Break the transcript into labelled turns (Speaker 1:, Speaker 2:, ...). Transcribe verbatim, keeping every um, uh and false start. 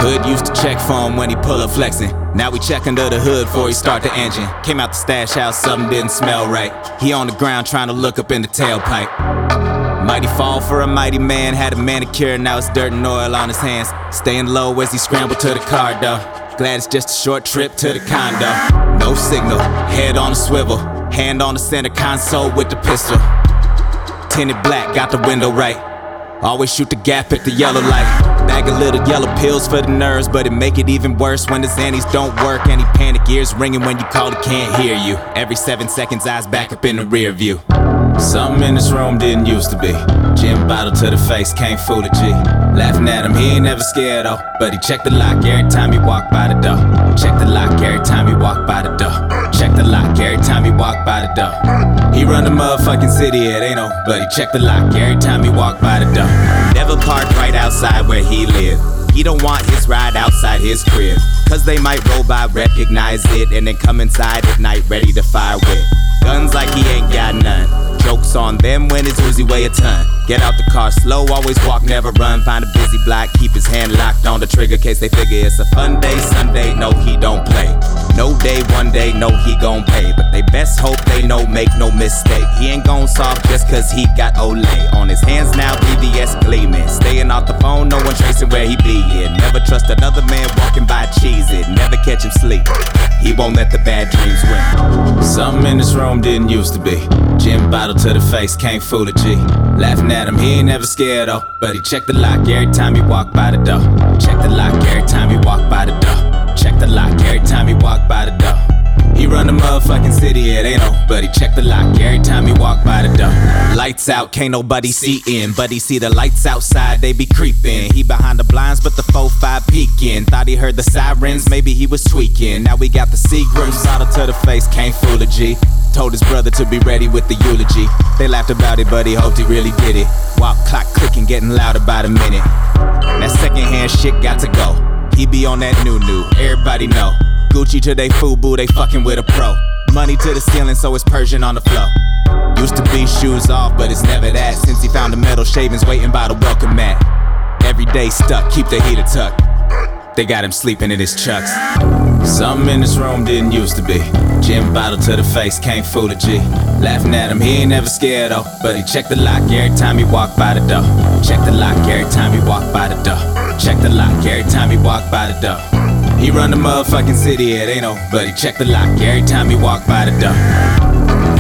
Speaker 1: Hood used to check for him when he pull up flexing. Now we check under the hood before he start the engine. Came out the stash house, something didn't smell right. He on the ground trying to look up in the tailpipe. Mighty fall for a mighty man. Had a manicure, now it's dirt and oil on his hands. Staying low as he scrambled to the car though. Glad it's just a short trip to the condo. No signal, head on a swivel. Hand on the center console with the pistol. Tinted black, got the window right. Always shoot the gap at the yellow light. Bag of little yellow pills for the nerves, but it make it even worse when the Xannies don't work. Any panic ears ringing when you call it can't hear you. Every seven seconds eyes back up in the rear view. Something in this room didn't used to be. Gin bottle to the face, can't fool a G. Laughing at him, he ain't never scared though. But he check the lock every time he walk by the door. Check the lock every time he walk by the door. Check the lock every time he walk by the door. He run the motherfucking city, it ain't no. But he check the lock every time he walk by the door. Never park right outside where he live. He don't want his ride outside his crib. Cause they might roll by, recognize it, and then come inside at night ready to fire with guns like he ain't got none. Jokes on them when his Uzi weigh a ton. Get out the car slow, always walk, never run. Find a busy block, keep his hand locked on the trigger case they figure it's a fun day. Sunday, no he don't play. No day, one day, no he gon' pay. But they best hope they know, make no mistake. He ain't gon' solve just cause he got Olay. On his hands now, B V S gleaming. Staying off the phone, no one tracing where he be in. Never trust another man walking by, cheese it. Never catch him sleep, he won't let the bad dreams win. Something in this room didn't used to be. Gin bottle to the face, can't fool a G. Laughing at him, he ain't never scared though. But he check the lock every time he walk by the door. Check the lock every time he walk by the door. Check the lock every time he walk by the door. He run the motherfucking city, it ain't no. But he check the lock every time he walk by the door. Lights out, can't nobody see in. But he see the lights outside, they be creeping. He behind the blinds, but the four five peeking. Thought he heard the sirens, maybe he was tweaking. Now we got the Seagrams, bottle to the face, can't fool a G. Told his brother to be ready with the eulogy. They laughed about it, but he hoped he really did it. Walk clock clicking, getting louder by the minute. That secondhand shit got to go. He be on that new new, everybody know. Gucci to they FUBU, they fucking with a pro. Money to the ceiling, so it's Persian on the floor. Used to be shoes off, but it's never that. Since he found the metal shavings waiting by the welcome mat. Every day stuck, keep the heater tucked. They got him sleeping in his chucks. Something in this room didn't used to be. Gin bottle to the face, can't fool a G. Laughing at him, he ain't never scared though. But he check the lock every time he walk by the door. Check the lock every time he walk by the door. Check the lock every time he walk by the door. He run the motherfucking city, it ain't no. But he check the lock every time he walk by the door.